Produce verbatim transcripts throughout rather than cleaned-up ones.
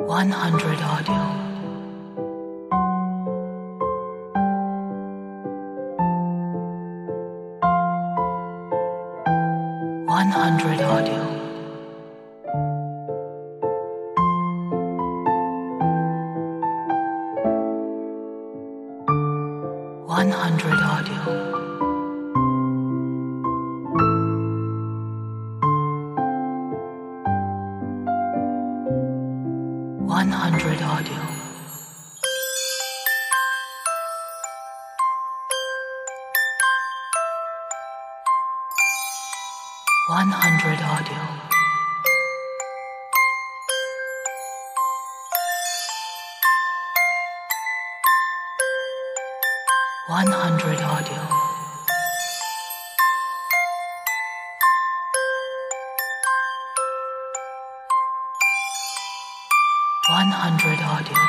one hundred audio. one hundred audio. one hundred audio. one hundred audio. one hundred audio. one hundred audio. one hundred audio.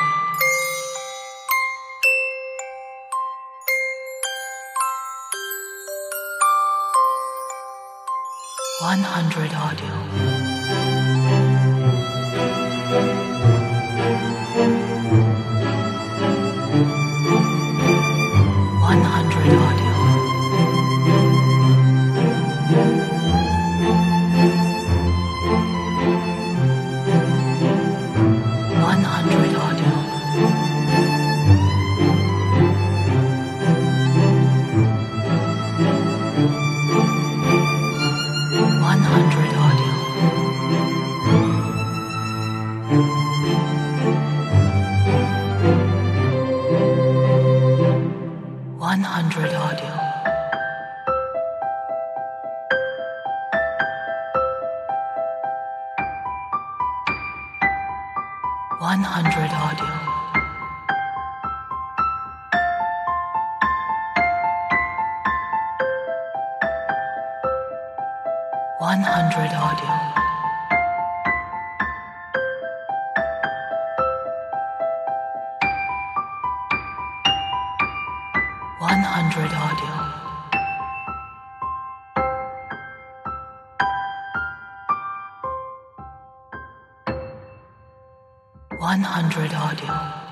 one hundred audio. one hundred audio. one hundred audio. one hundred audio. one hundred audio. one hundred audio. one hundred audio. one hundred audio. one hundred audio.